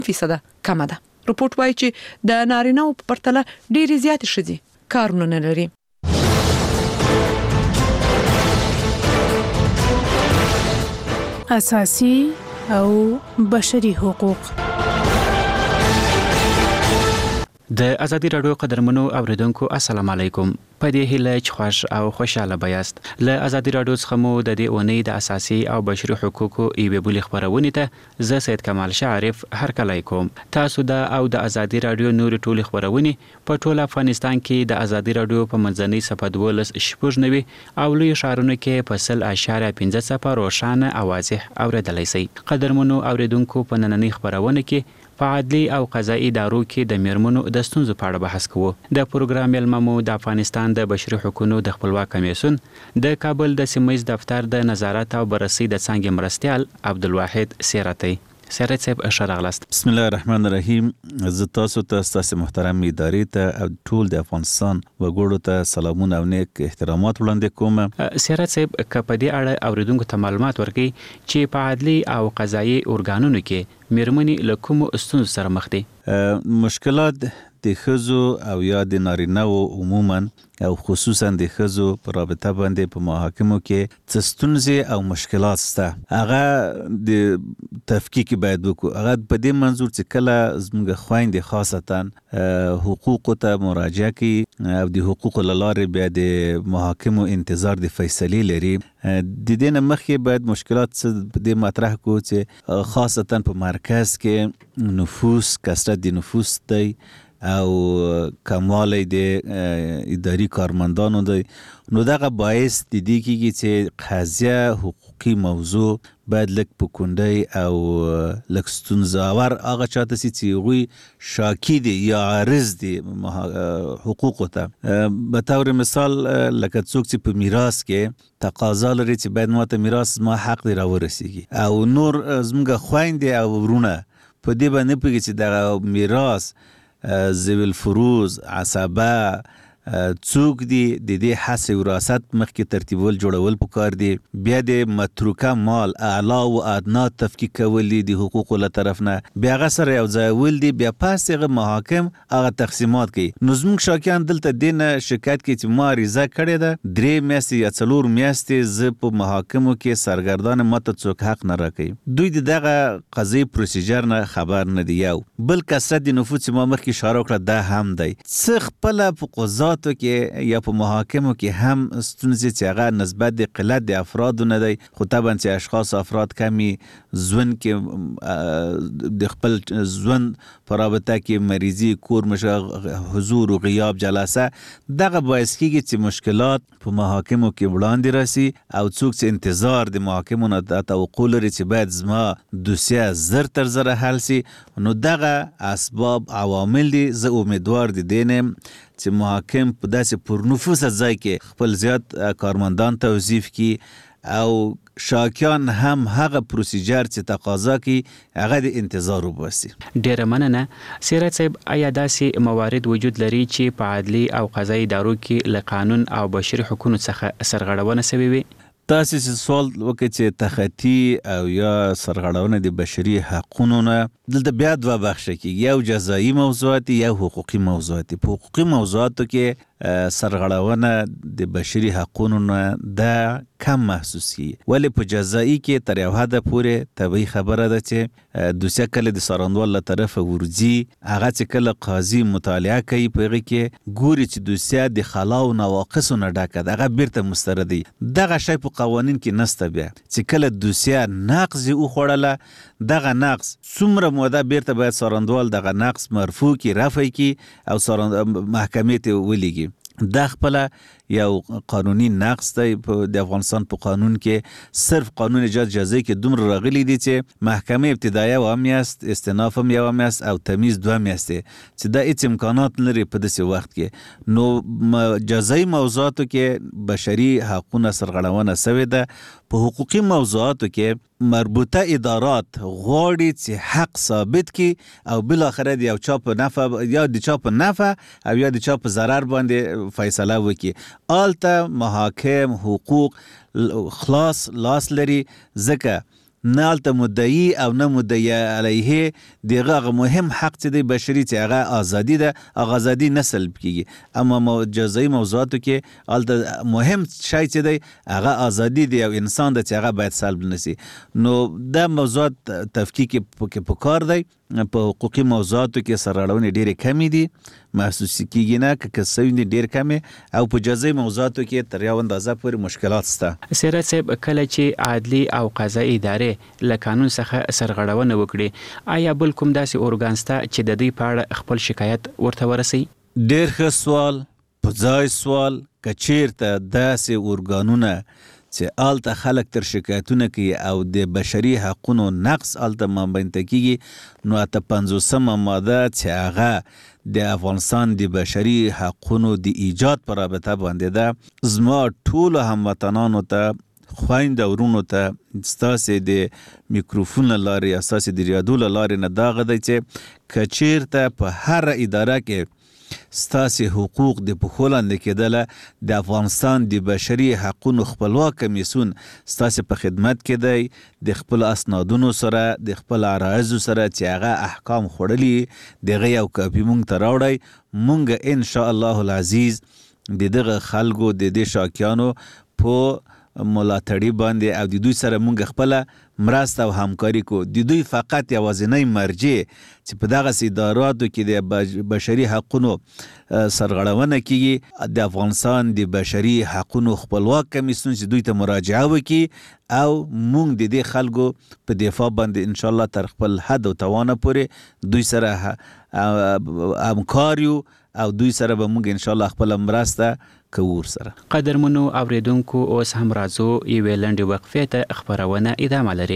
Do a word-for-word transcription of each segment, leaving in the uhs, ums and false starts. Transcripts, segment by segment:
فیصد کم ده. رپورت وايي چې د نارینه او په پرتله ډېری زیات ښځې کارونه نه لري. اساسي او بشري حقوق. د ازادي راډیو قدرمنو اوریدونکو السلام علیکم. په دې هیله چې خوش او خوشاله بیاست. له ازادي راډیو څخه مو د دې اونۍ د اساسي او بشري حقوقو ایوه بولي خبرونه ته زه سید کمال شعرف هر کله کوم. تاسو د او د ازادي راډیو نور ټولي خبرونه په ټول افغانستان کې د ازادي راډیو په منځنۍ صفحه دولس شپږ نوي او لوی شهرونو کې په سل اشاره پنځه صفر روښانه او واضح اوریدلای شئ. قدرمنو اوریدونکو په نننۍ خبرونه کې په عدلي او قضایي ادارو کې د میرمنو د ستونزو په اړه بحث کوو. د پروګرام ملممو د افغانستان د بشري حقوقو د خپلواک کمیسیون د کابل د سیمه‌ییز دفتر د نظارت او بررسي د څنګه مرستيال عبدالواحد سیرتی. سیرت صاحب اشراغلاست. بسم الله الرحمن الرحیم. زه تاسو ته تاسو محترم ادارې ته او ټول د افغانستان وګړو ته سلامونه او نیک احترامات وړاندې کوم. سیرت صاحب کپ دې اړه اوریدونکو ته معلومات ورکړي چې په عدلي او قضایي ارګانونو کې میرمنې له کومو ستونزو سره مخ دي. مشکلات د ښځو او یا د نارینه‌و عموما او خصوصا د ښځو په رابطه باندې په محاکمو کې څه ستونزې او مشکلات شته. هغه د تفکیک باید وکړو. هغه په دې منظور چې کله زموږ خویندې خاصتا حقوقو ته مراجعه کوي او د حقوقو له لارې بیا د محاکمو انتظار د فیصلې لري، د دې نه مخکې باید مشکلات څه په دې مطرح کړو چې خاصتا په مرکز کې نفوس کثرت د نفوس دی او کموالی د اداري کارمندانو دی. نو دغه باعث د دې کېږي چې قضیه حقوقي موضوع باید لږ په کونډۍ او لږ ستونزاور هغه چاته سي چې هغوی شاکي دي یا عارض دي حقوقو ته. به طور مثال لکه څوک چې په میراث کې تقاضا لري چې باید ماته میراث ما حق دی راورسیږي او نور زموږ خویندې او ورونه په دې باندې نه پوهېږي چې دغه میراث ذوی الفروض عصبه څوک دي د دې حس وراثت مخکې ترتیبول جوړول پکار دي. بیا د متروکه مال اعلا و ادنا تفکیک کول دي د حقوقو له طرف نه، بیا هغه سره یو ځای ول دي، بیا پاس هغه محاکم هغه تقسیمات کوي. نو زموږ شاکیان دلته دې نه شکایت کوي چې ما عریضه کړې ده درې میاشتې یا څلور میاشتې زه په محاکمو کې سرګردان ماته څوک حق نه راکوي. دوی د دغه قضیې پروسیجر نه خبر نه دي. یو بل کثرت د نفوس چې ما مخکې اشاره وکړه دا هم دی. څه خپله په قضا کې یا په محاکمو کې هم ستونزې چې هغه نسبت د قلت د افرادو نه دی، خو طبعا چې اشخاص افراد کمی ژوند کې د خپل ژوند په رابطه کې مریضي، کور مشه، حضور و غیاب جلسه، دغه باعث کېږي چې مشکلات په محاکمو کې وړاندې راسي او څوک چې انتظار د محاکمو نه د توقع لري چې باید زما دوسیه زر تر زره حل سي، نو دغه اسباب عوامل دي. زه امیدوار دي دینم چې محاکم په داسې پرنفوسه ځای کې خپل زیات کارمندان توظیف کی او شاکیان هم هغه پروسیجر چې تقاضا کی هغه د انتظار وباسي. ډیره مننه. سیرت صاحب آیا داسې موارد وجود لري چې په عدلي او قضایي ادارو کې له قانون او بشري حقوقو څخه سرغړونه شوې وي؟ تاسو چې سوال وکړئ چې تخطي او یا سرغړونه د بشري حقوقو نه، دلته بیا دوه بخشه کېږي، یو جزایي موضوعات یا حقوقي موضوعات. په حقوقي موضوعاتو کې سرغړونه د بشري حقوقو نه دا کم محسوسي، ولی په جزایي کې تر یو حده پورې طبیعي خبره ده چې دوسیه کله د څارنوال له طرفه ورځي، هغه چې کله قاضي مطالعه کوي په هغې کې ګوري چې دوسیه د خلا او نواقصو نه ډکه ده، هغه بیرته مستردوي. دغه شی په قوانین کې نسته. بیا چې کله دوسیه نقض یې وخوړله، دغه نقض څومره موده بیرته باید څارنوال دغه نقض مرفوع کړي، رفع کړي او محکمې ته ولیږي. دا خپله یو قانوني نقص دی. د افغانستان په قانون کې صرف قانون جز جزایی کې دومره راغلی دي چې محکمه ابتدایه یوه میاشت، استئناف هم یوه میاشت او تمیز دوه میاشتې، چې دا هیڅ امکانات نه لري په داسې وخت کې. نو جزایي موضوعاتو کې بشري حقونه سرغړونه سوې ده. په حقوقي موضوعاتو کې مربوطه ادارات غواړي چې حق ثابت کی او بالاخره د یو چا په نفع یا د چا په نفع او یا د چا په ضرر باندې فیصله وکړي. آلته محاکم حقوق خلاص لاس لري، ځکه نه الته مدعي او نه مدعي علیه دغه مهم حق چې د بشري چې هغه ازادي ده، هغه ازادي نه سلب کیږي. اما جزئی موضوعاتو کې الته مهم شای چې دی هغه ازادي دی او انسان د چې هغه باید سلب نشي. نو دا موضوعات تفکیک کې پکار دی. په حقوقي موضوعاتو کې سرغړونې ډېرې کمې دي، محسوس کیږي نه که کسوي ډېر کمې، او په جزئی موضوعاتو کې تر یو اندازه پورې مشکلات شته. سیرت صاحب، کله چې عادلي او قضایي ادارې له قانون څخه سرغړونه وکړي، آیا بل کوم داسې ارګان شته چې د دوی په اړه خپل شکایت ورته ورسوي؟ ډېر ښه سوال، په ځای سوال. که چیرته داسې ارګانونه چې آلته خلک تر شکایتونه کوي او د بشري حقونو نقص آلته مابینځ کیږي، نو اته پنځوسمه ماده چې هغه د افغانستان د بشري حقونو د ایجاد په رابطه باندې ده، زما ټولو هموطنانو ته، خویندو ورونو ته ستاسې د میکروفون له لارې، ستاسې د ریاډیو له لارې نه دا غږ دی چې که چیرته په هر اداره کې ستاسې حقوق د پښو لاندې کېدله، د افغانستان د بشري حقونو خپلواک کمیسیون ستاسې په خدمت کې دی، د خپل اسنادونو سره، د خپل عرایضو سره چې هغه احکام خوړلي دغه یو کاپي مونږ ته راوړئ. مونږ ان شاء الله العزیز د دغه خلکو د دې شاکیانو په ملاتړي باندې او د دوی سره مونږ خپله مرسته او همکاري کو. د دوی فقط یوازینی مرجع چې په دغه اداراتو کې د بشري حقونو سرغړونه کیږي، د افغانستان د بشري حقونو خپلواک کمیسیون چې دوی ته مراجعه وکړي، او مونږ د دې خلکو په دفاع باندې ان شاء الله تر خپل حد او توانه پورې دوی سره همکار یو، او دوی سره به مونږ ان شاء الله خپل مرسته کوو سره. قدرمنو اوریدونکو، اوس هم راځو یوې لنډې وقفې ته، خبرونه ادامه لري.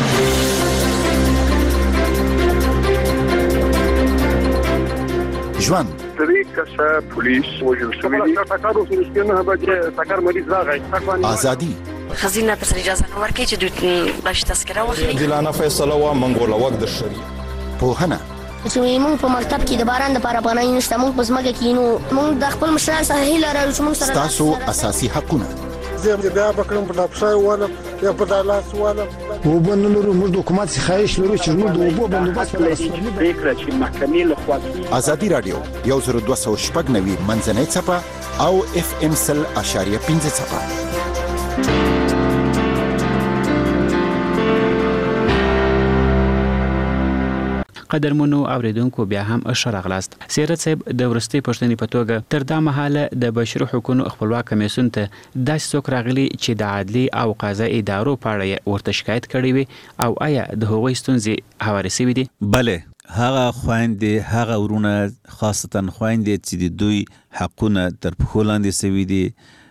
ژوند درې کسه پولیس وژل شوي دي. ټکر وشو چې نه به ټکر مریض راغی. ازادي خزینه ته سره اجازه نه ورکړي چې دوی باش تذکره واخلي. عادلانه فیصله وا منګول وخت د شری پوهنه چې موږ په مکتب کې د باران لپاره پناه نشته، موږ په ځمکه کې نو موږ د خپل مشران سره هیله لرو چې موږ سره تاسو اساسي حقونه زه بیا بکرم په لپسای واله یا په دالاس واله او بنلو موږ د حکومت څخه خواهش لرو چې موږ د اوبو بندوبست وکړو. پریکړه چې محکمې له خوا ازادي رادیو یو زر دوه سوه شپږ نوي منځنۍ څپه او اف ام سل اشاریه پنځه څپه. قدرمنو اوریدونکو، بیا هم ښه راغلاست. سیرت صاحب، د وروستۍ پوښتنې په توګه تر دا مهاله د بشري حقوقو خپلواک کمیسیون ته داسې څوک راغلي چې د عدلي او قضایي ادارو په اړه ورته شکایت کړی وي، او آیا د هغوی ستونزې هوارې شوي دي؟ بله، هغه خویندې، هغه ورونه، خاصتا خویندې چې د دوی حقونه تر پښو لاندې شوي دي،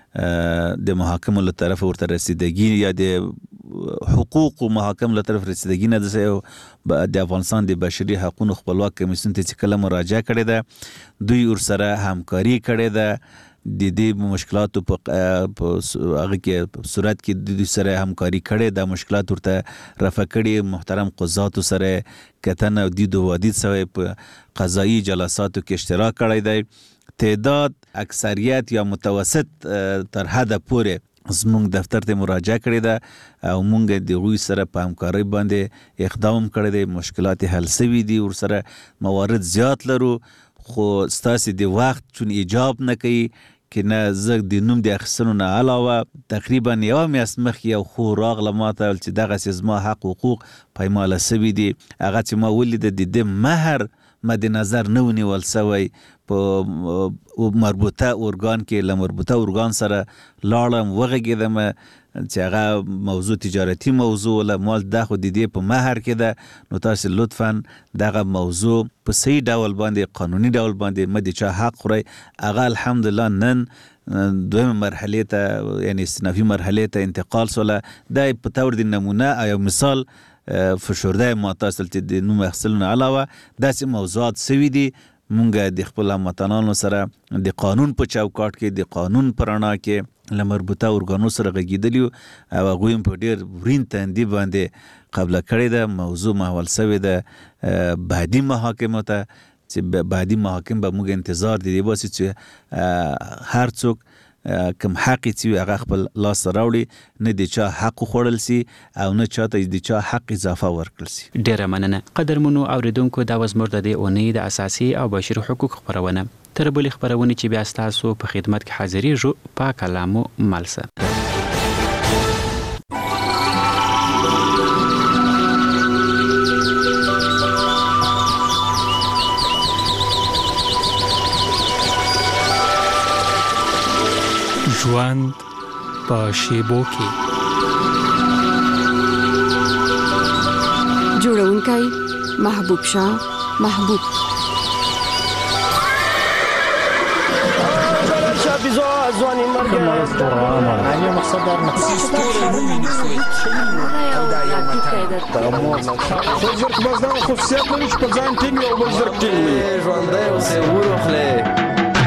د محاکمو له طرفه ورته رسیدګي یا د حقوقو محاکم له طرف رسیدګي نه ده، د افغانستان د بشري حقوقو خپلواک کمیسیون ته چې کله مراجعه کړې ده، دوی ورسره همکاري کړې ده، د دې مشکلاتو په هغه کې صورت کې د دوی سره همکاري کړې ده، مشکلات ورته رفع کړي، محترم قضاتو سره کتنه دید و وادید سوی په قضایي جلساتو کې اشتراک کړی دی. تعداد اکثریت یا متوسط تر حده پورې زمونږ دفتر ته مراجعه کړې ده او مونږ د هغوی سره په همکارۍ باندې اقدام کړی دی، مشکلات حل شوي دي، ورسره موارد زیات لرو، خو ستاسې د وخت چون ایجاب نه کوي که نه زه د نوم د اخیستلو نه علاوه تقریبا یوه میاشت مخکې یو خو راغله ماته چې دغسې زما حق حقوق پایماله شوي دي. هغه چې ما ولیده د دې مهر مد نظر نه ونیول شوی، په مربوطه ارګان کې له مربوطه ارګان سره لاړم، وغږېدم چې هغه موضوع تجارتي موضوع ولا مال دا خو د دې په مهر کې ده، نو تاسو لطفا دغه موضوع په صحیح ډول باندې، قانوني ډول باندې مه د چا حق خورئ. هغه الحمدلله نن دویمه مرحلې ته، یعنی استنافي مرحلې ته انتقال سوله. دا په طور د نمونه او مثال فشرده ما تاسو ته د نوم اخیستلو نه علاوه داسې موضوعات شوي دي. مونږ د خپل هموطنانو سره د قانون په چوکاټ کې، د قانون په رڼا کې له مربوطه ارګانو سره غږېدلي یو او هغوی هم په ډېر ورین تندي باندې قبله کړې ده. موضوع محول شوې ده بعدي محاکمو ته، چې بعدي محاکم به موږ انتظار د دې باسي چې هر څوک کم حق چې هغه خپل لاس راوړي، نه د چا حق خوړل سي او نه چاته د چا حق اضافه ورکړل سي. ډیره مننه قدرمنو اوریدونکو. دا وز مرده د اونۍ د اساسي او بشري حقوق خبرونه. تر بلې خبرونه چې بیا ستاسو په خدمت کې حاضرېږو په کلامو ملسه. ژوند په شیبو کې. جوړونکی محبوب شاه محبوب. ځواني مرګ نه مقصد در مقصد زرق بازدان خصوصیت لري چې په ځان ټینګ او بل زرق ټینګ ژوندی اوسې ورخلې.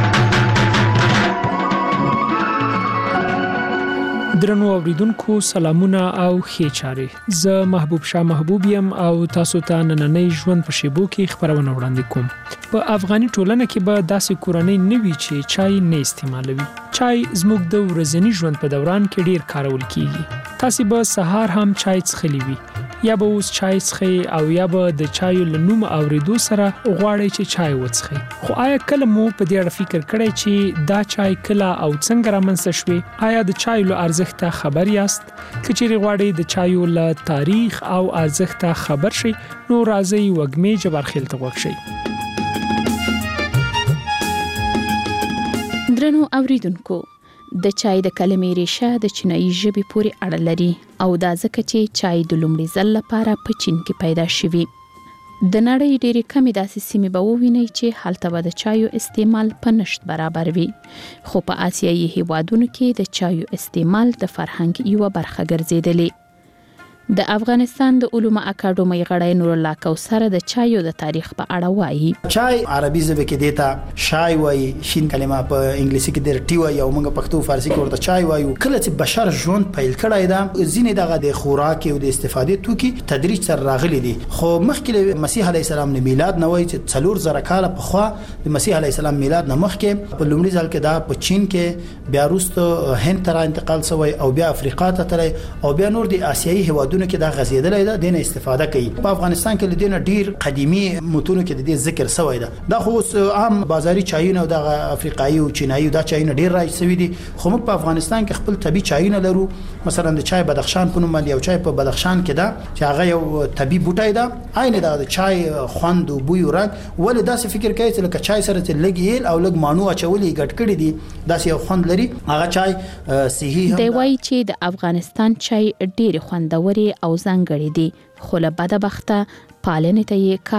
درنو اوریدونکو سلامونه او ښې چارې. زه محبوب شاه محبوب یم او تاسو ته نننۍ ژوند په شیبو کې خبرونه وړاندې کوم. په افغاني ټولنه کې به داسې کورنۍ نه وي چې چای نه استعمالوي. چای زموږ د ورځني ژوند په دوران کې ډیر کارول کیږي. تاسو به سهار هم چای څښلی وي، یا به اوس چای څښئ او یا به د چایو له نوم اوریدو سره غواړئ چې چای وڅښئ. خو آیا کله مو په دې اړه فکر کړی چې دا چای کله او څنګه رامنځته شوی؟ آیا د چایو له ارزښت خبر یاست؟ که چیرې غواړئ د چایو له تاریخ او ارزښت خبر شئ، نو راځئ وږمې جبارخیل ته غوږ شئ. درنو اوریدونکو، د چای د کلمې ریشه د چینایي ژبې پورې اړه لري او دا ځکه چې چای د لومړي ځل لپاره په چین کې پیدا شوی. د نړۍ ډېرې کمې داسې سیمې به ووینئ چې هلته به د چایو استعمال په نشت برابر وي، خو په آسیایي هیوادونو کې د چایو استعمال د فرهنګ یوه برخه ګرځېدلې. د افغانستان د علومو اکاډمۍ غړی نور الله کوثر د چایو د تاریخ په اړه وایي. چای عربي ژبه کې دیتا شای وایي، شین کلمه په انګلیسي کې د ټی وایي او موږ پښتو فارسی کې ورته چای وایو. کله چې بشر ژوند پیل کړی دا ځینې دغه د خوراک او د استفادې توکي تدریج سره راغلي دي، خو مخکې مسیح علی السلام نه میلاد نه وایي چې څلور زره کاله پخوا د مسیح علی السلام میلاد نه مخکې په لومړي ځل کې دا په چین کې، بیا وروسته هند ته انتقال شوی او بیا افریقا ته تللی او بیا نور د آسیایي هیوادونو کې دا غزیدلې ده، دینه استفاده کوي. په افغانستان کې لدینه ډیر قديمي متونو کې د دې ذکر شوی ده. دا خو عام بازاري چایونه او د افریقایي او چینایي دا چایونه ډیر راځي سوي دي، خو موږ په افغانستان کې خپل طبي چایونه لرو. مثلا د چای بدخشان په نوم باندې یو چای په بدخشان کې ده چې هغه یو طبي بوټی ده، عین د چای خوند او بوی او رنګ. ولې داسې فکر کوي چې لکه چای سره چې لګیل او لګ مانو اچولې ګډ کړي دي، داسې یو خوند لري. هغه چای صحي هم دی. وایي چې د افغانستان چای ډیر خوندوري او ځانګړي دي، خو له بده بخته پالنې ته یې